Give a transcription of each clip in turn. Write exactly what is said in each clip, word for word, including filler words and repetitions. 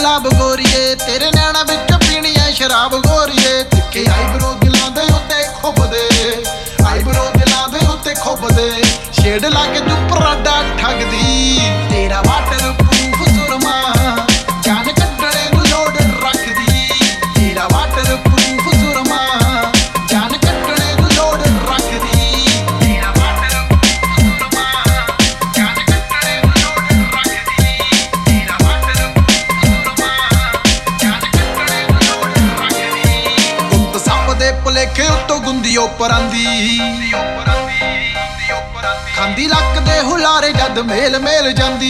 गुलाब गोरीए तेरे नैना विच पीनी है शराब गोरीए तिखे आईब्रो दिलां दे उत्ते खुबदे आईब्रो दिलां दे उत्ते खुबदे शेड लाके तू पराडा ठगदी तेरा वाटर प्रूफ सुरमा जान कड्डणे नूं लोड रखदी तेरा वाटर प्रूफ सुरमा जान कड्डणे नूं लोड रखदी तेरा वाटर प्रूफ सुरमा जान कड्डणे नूं लोड रखदी तेरा वाटर प्रूफ सुरमा जान कड्डणे नूं लोड रखदी उत्त सप दे भुलेखे उत्तों गुंदियों परांदी खांदी लक दे हुलारे जद मेल मेल जांदी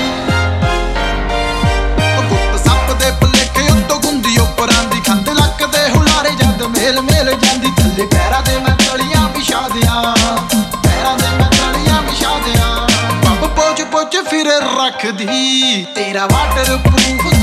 गुप्त सप दे भुलेखे उत्तों गुंदी उपर आंदी खांदे लक दे हुलारे जद मेल मेल जांदी थल्ले पैरां दे मैं तलियां विछा दियां पैरां दे मैं तलियां विछा दियां पब पोच पोच फिर रखदी तेरा वाटर प्रूफ